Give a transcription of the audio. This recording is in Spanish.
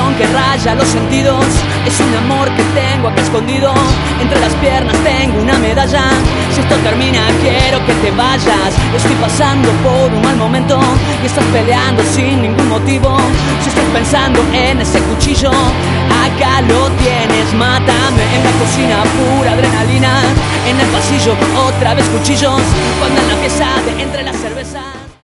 pasión que raya los sentidos, es un amor que tengo aquí escondido. Entre las piernas tengo una medalla. Si esto termina quiero que te vayas. Estoy pasando por un mal momento y estás peleando sin ningún motivo. Si estás pensando en ese cuchillo, acá lo tienes, mátame. En la cocina pura adrenalina, en el pasillo otra vez cuchillos, cuando en la pieza de entre las